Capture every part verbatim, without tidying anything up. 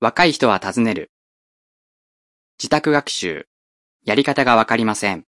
若い人は尋ねる。自宅学習。やり方がわかりません。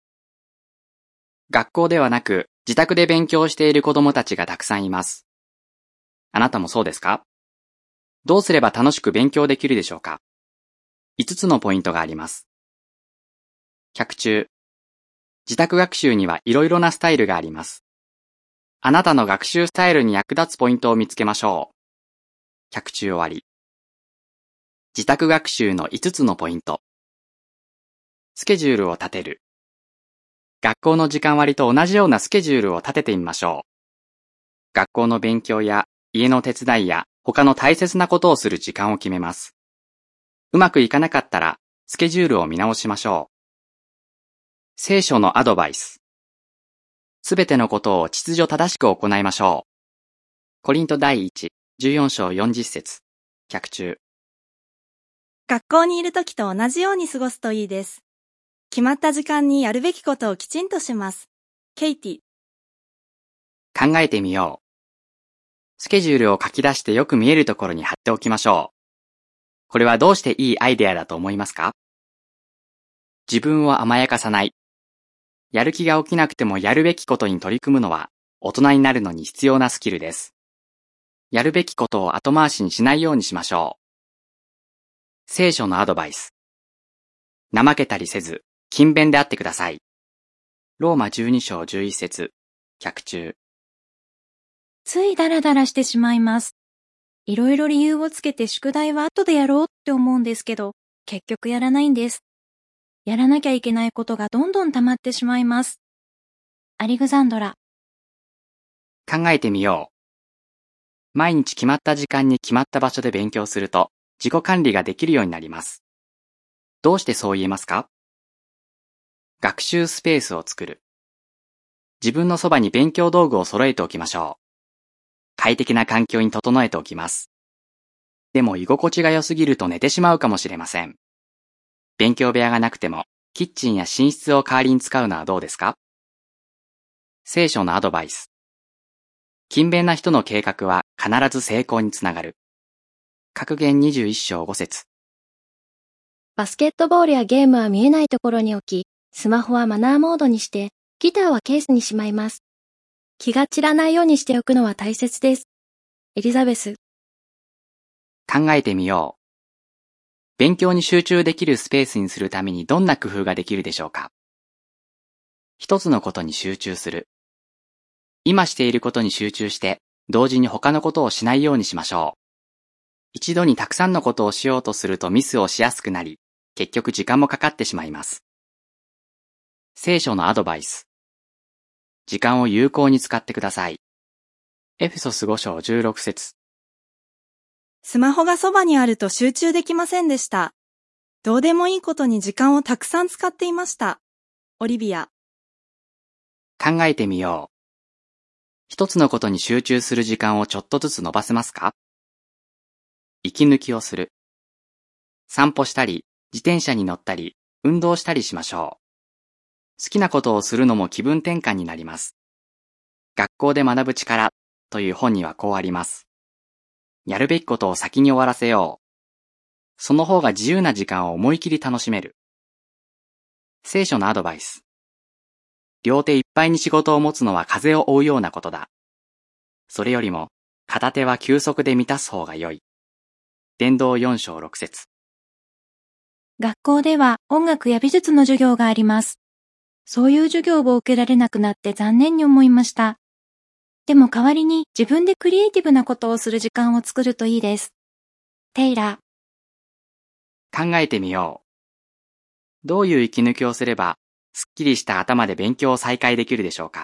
学校ではなく自宅で勉強している子供たちがたくさんいます。あなたもそうですか？どうすれば楽しく勉強できるでしょうか？いつつのポイントがあります。脚注。自宅学習にはいろいろなスタイルがあります。あなたの学習スタイルに役立つポイントを見つけましょう。脚注終わり。自宅学習のいつつのポイント。スケジュールを立てる。学校の時間割と同じようなスケジュールを立ててみましょう。学校の勉強や家の手伝いや他の大切なことをする時間を決めます。うまくいかなかったらスケジュールを見直しましょう。聖書のアドバイス。すべてのことを秩序正しく行いましょう。コリント第一、じゅうよん章よんじゅっ節。脚注。 学校にいるときと同じように過ごすといいです。決まった時間にやるべきことをきちんとします。ケイティ。 考えてみよう。スケジュールを書き出してよく見えるところに貼っておきましょう。これはどうしていいアイデアだと思いますか？自分を甘やかさない。やる気が起きなくてもやるべきことに取り組むのは大人になるのに必要なスキルです。やるべきことを後回しにしないようにしましょう。聖書のアドバイス。怠けたりせず、勤勉であってください。ローマじゅうに章じゅういち節。脚注。 ついダラダラしてしまいます。いろいろ理由をつけて宿題は後でやろうって思うんですけど、結局やらないんです。やらなきゃいけないことがどんどん溜まってしまいます。アレグザンドラ。 考えてみよう。毎日決まった時間に決まった場所で勉強すると自己管理ができるようになります。どうしてそう言えますか？学習スペースを作る。自分のそばに勉強道具を揃えておきましょう。快適な環境に整えておきます。でも居心地が良すぎると寝てしまうかもしれません。勉強部屋がなくてもキッチンや寝室を代わりに使うのはどうですか？聖書のアドバイス。勤勉な人の計画は必ず成功につながる。格言にじゅういち章ご節。 バスケットボールやゲームは見えないところに置き、スマホはマナーモードにして、ギターはケースにしまいます。気が散らないようにしておくのは大切です。エリザベス。 考えてみよう。勉強に集中できるスペースにするためにどんな工夫ができるでしょうか？一つのことに集中する。今していることに集中して、同時に他のことをしないようにしましょう。一度にたくさんのことをしようとするとミスをしやすくなり、結局時間もかかってしまいます。聖書のアドバイス。時間を有効に使ってください。エフェソスご章じゅうろく節。 スマホがそばにあると集中できませんでした。どうでもいいことに時間をたくさん使っていました。オリビア。 考えてみよう。一つのことに集中する時間をちょっとずつ伸ばせますか？息抜きをする。散歩したり、自転車に乗ったり、運動したりしましょう。好きなことをするのも気分転換になります。学校で学ぶ力という本にはこうあります。やるべきことを先に終わらせよう。その方が自由な時間を思い切り楽しめる。聖書のアドバイス。両手いっぱいに仕事を持つのは風を追うようなことだ。それよりも片手は休息で満たす方が良い。伝道よん章ろく節。 学校では音楽や美術の授業があります。そういう授業を受けられなくなって残念に思いました。でも代わりに自分でクリエイティブなことをする時間を作るといいです。テイラー。考えてみよう。どういう息抜きをすれば、すっきりした頭で勉強を再開できるでしょうか？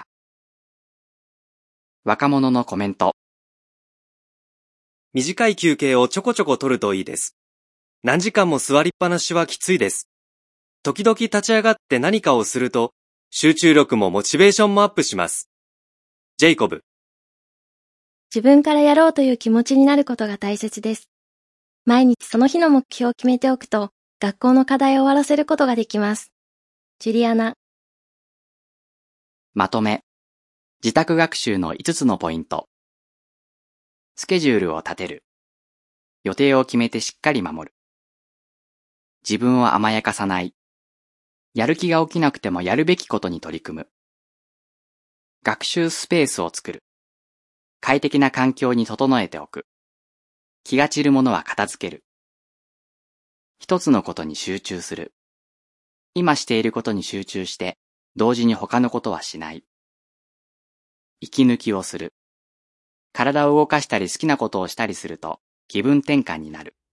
若者のコメント。 短い休憩をちょこちょこ取るといいです。何時間も座りっぱなしはきついです。時々立ち上がって何かをすると、集中力もモチベーションもアップします。ジェイコブ。 自分からやろうという気持ちになることが大切です。毎日その日の目標を決めておくと、学校の課題を終わらせることができます。ジュリアナ。 まとめ。自宅学習のいつつのポイント。スケジュールを立てる。 予定を決めてしっかり守る。自分を甘やかさない。やる気が起きなくてもやるべきことに取り組む。学習スペースを作る。快適な環境に整えておく。気が散るものは片付ける。一つのことに集中する。今していることに集中して、同時に他のことはしない。息抜きをする。体を動かしたり好きなことをしたりすると気分転換になる。